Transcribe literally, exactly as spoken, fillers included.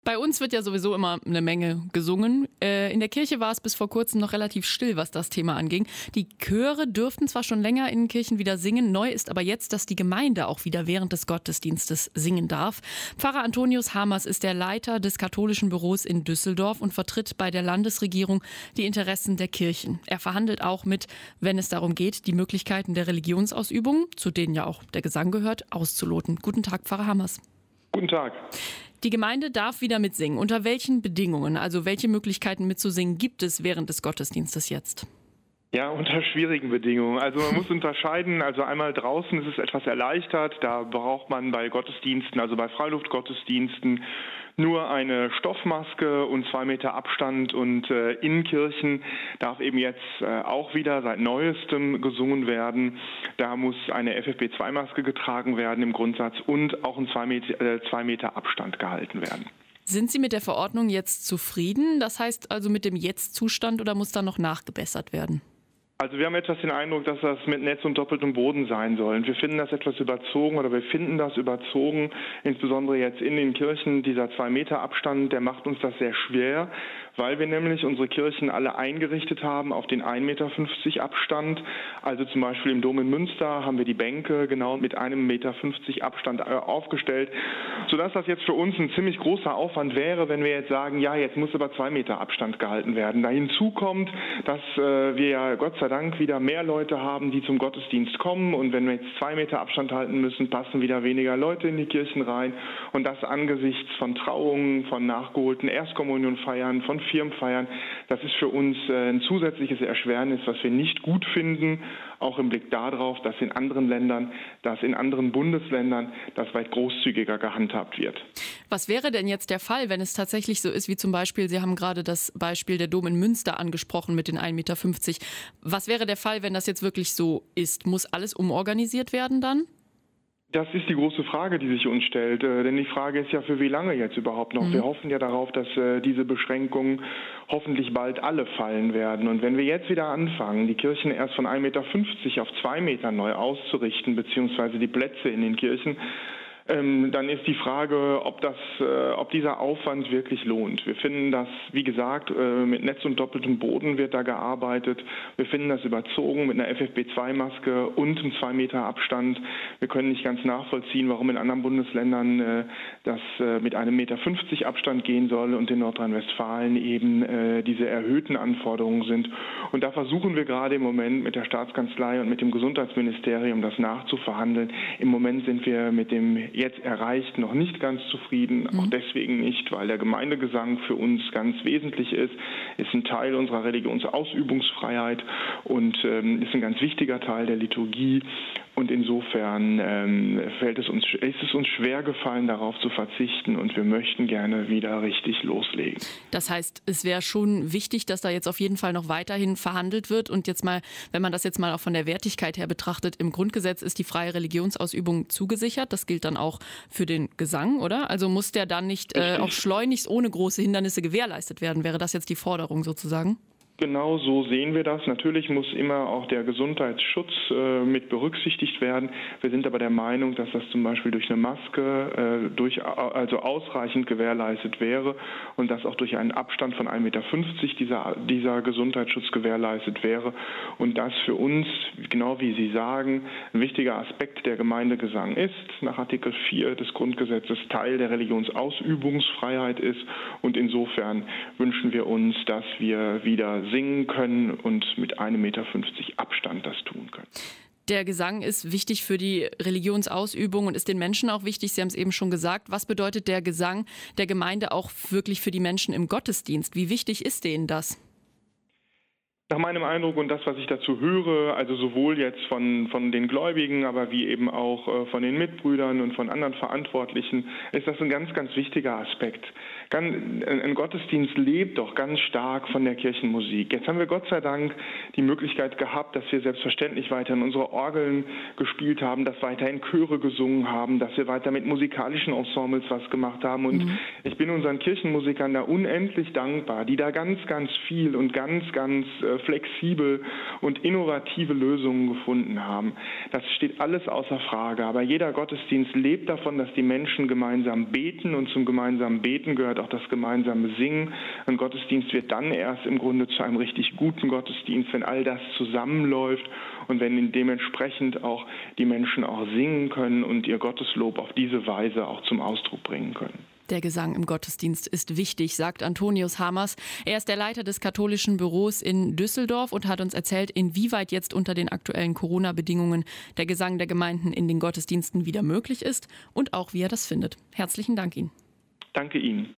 Bei uns wird ja sowieso immer eine Menge gesungen. Äh, in der Kirche war es bis vor kurzem noch relativ still, was das Thema anging. Die Chöre dürften zwar schon länger in den Kirchen wieder singen, neu ist aber jetzt, dass die Gemeinde auch wieder während des Gottesdienstes singen darf. Pfarrer Antonius Hamers ist der Leiter des katholischen Büros in Düsseldorf und vertritt bei der Landesregierung die Interessen der Kirchen. Er verhandelt auch mit, wenn es darum geht, die Möglichkeiten der Religionsausübung, zu denen ja auch der Gesang gehört, auszuloten. Guten Tag, Pfarrer Hamers. Guten Tag. Die Gemeinde darf wieder mitsingen. Unter welchen Bedingungen, also welche Möglichkeiten mitzusingen gibt es während des Gottesdienstes jetzt? Ja, unter schwierigen Bedingungen. Also man muss unterscheiden, also einmal draußen ist es etwas erleichtert, da braucht man bei Gottesdiensten, also bei Freiluftgottesdiensten, nur eine Stoffmaske und zwei Meter Abstand und äh, in Kirchen darf eben jetzt äh, auch wieder seit Neuestem gesungen werden. Da muss eine F F P zwei Maske getragen werden im Grundsatz und auch ein zwei Meter, äh, zwei Meter Abstand gehalten werden. Sind Sie mit der Verordnung jetzt zufrieden? Das heißt also mit dem Jetzt-Zustand oder muss da noch nachgebessert werden? Also wir haben etwas den Eindruck, dass das mit Netz und doppeltem Boden sein soll. Wir finden das etwas überzogen oder wir finden das überzogen, insbesondere jetzt in den Kirchen. Dieser zwei Meter Abstand, der macht uns das sehr schwer, weil wir nämlich unsere Kirchen alle eingerichtet haben auf den ein Meter fünfzig Abstand. Also zum Beispiel im Dom in Münster haben wir die Bänke genau mit einem Meter fünfzig Abstand aufgestellt, sodass das jetzt für uns ein ziemlich großer Aufwand wäre, wenn wir jetzt sagen, ja, jetzt muss aber zwei Meter Abstand gehalten werden. Da hinzu kommt, dass äh, wir ja Gott sei Dank wieder mehr Leute haben, die zum Gottesdienst kommen und wenn wir jetzt zwei Meter Abstand halten müssen, passen wieder weniger Leute in die Kirchen rein und das angesichts von Trauungen, von nachgeholten Erstkommunionfeiern, von Firmenfeiern, das ist für uns ein zusätzliches Erschwernis, was wir nicht gut finden, auch im Blick darauf, dass in anderen Ländern, dass in anderen Bundesländern das weit großzügiger gehandhabt wird. Was wäre denn jetzt der Fall, wenn es tatsächlich so ist, wie zum Beispiel, Sie haben gerade das Beispiel der Dom in Münster angesprochen mit den ein Meter fünfzig. Was wäre der Fall, wenn das jetzt wirklich so ist? Muss alles umorganisiert werden dann? Das ist die große Frage, die sich uns stellt. Äh, denn die Frage ist ja, für wie lange jetzt überhaupt noch? Mhm. Wir hoffen ja darauf, dass äh, diese Beschränkungen hoffentlich bald alle fallen werden. Und wenn wir jetzt wieder anfangen, die Kirchen erst von ein Meter fünfzig auf zwei Meter neu auszurichten, beziehungsweise die Plätze in den Kirchen, Ähm, dann ist die Frage, ob das, äh, ob dieser Aufwand wirklich lohnt. Wir finden das, wie gesagt, äh, mit Netz und doppeltem Boden wird da gearbeitet. Wir finden das überzogen mit einer F F P zwei Maske und einem zwei Meter Abstand. Wir können nicht ganz nachvollziehen, warum in anderen Bundesländern äh, das äh, mit einem Meter fünfzig Abstand gehen soll und in Nordrhein-Westfalen eben äh, diese erhöhten Anforderungen sind. Und da versuchen wir gerade im Moment mit der Staatskanzlei und mit dem Gesundheitsministerium das nachzuverhandeln. Im Moment sind wir mit dem jetzt erreicht noch nicht ganz zufrieden, auch deswegen nicht, weil der Gemeindegesang für uns ganz wesentlich ist, ist ein Teil unserer Religionsausübungsfreiheit und ähm, ist ein ganz wichtiger Teil der Liturgie. Und insofern ähm, fällt es uns, ist es uns schwer gefallen, darauf zu verzichten und wir möchten gerne wieder richtig loslegen. Das heißt, es wäre schon wichtig, dass da jetzt auf jeden Fall noch weiterhin verhandelt wird und jetzt mal, wenn man das jetzt mal auch von der Wertigkeit her betrachtet, im Grundgesetz ist die freie Religionsausübung zugesichert. Das gilt dann auch für den Gesang, oder? Also muss der dann nicht äh, auch schleunigst ohne große Hindernisse gewährleistet werden? Wäre das jetzt die Forderung sozusagen? Genau so sehen wir das. Natürlich muss immer auch der Gesundheitsschutz äh, mit berücksichtigt werden. Wir sind aber der Meinung, dass das zum Beispiel durch eine Maske äh, durch, also ausreichend gewährleistet wäre und dass auch durch einen Abstand von ein Meter fünfzig dieser, dieser Gesundheitsschutz gewährleistet wäre. Und das für uns, genau wie Sie sagen, ein wichtiger Aspekt der Gemeindegesang ist, nach Artikel vier des Grundgesetzes Teil der Religionsausübungsfreiheit ist. Und insofern wünschen wir uns, dass wir wieder singen können und mit ein Meter fünfzig Abstand das tun können. Der Gesang ist wichtig für die Religionsausübung und ist den Menschen auch wichtig. Sie haben es eben schon gesagt. Was bedeutet der Gesang der Gemeinde auch wirklich für die Menschen im Gottesdienst? Wie wichtig ist denen das? Nach meinem Eindruck und das, was ich dazu höre, also sowohl jetzt von, von den Gläubigen, aber wie eben auch äh, von den Mitbrüdern und von anderen Verantwortlichen, ist das ein ganz, ganz wichtiger Aspekt. Ganz, ein Gottesdienst lebt doch ganz stark von der Kirchenmusik. Jetzt haben wir Gott sei Dank die Möglichkeit gehabt, dass wir selbstverständlich weiter in unsere Orgeln gespielt haben, dass weiter in Chöre gesungen haben, dass wir weiter mit musikalischen Ensembles was gemacht haben. Und mhm. ich bin unseren Kirchenmusikern da unendlich dankbar, die da ganz, ganz viel und ganz, ganz äh, flexibel und innovative Lösungen gefunden haben. Das steht alles außer Frage. Aber jeder Gottesdienst lebt davon, dass die Menschen gemeinsam beten, und zum gemeinsamen Beten gehört auch das gemeinsame Singen. Ein Gottesdienst wird dann erst im Grunde zu einem richtig guten Gottesdienst, wenn all das zusammenläuft und wenn dementsprechend auch die Menschen auch singen können und ihr Gotteslob auf diese Weise auch zum Ausdruck bringen können. Der Gesang im Gottesdienst ist wichtig, sagt Antonius Hamers. Er ist der Leiter des katholischen Büros in Düsseldorf und hat uns erzählt, inwieweit jetzt unter den aktuellen Corona-Bedingungen der Gesang der Gemeinden in den Gottesdiensten wieder möglich ist und auch wie er das findet. Herzlichen Dank Ihnen. Danke Ihnen.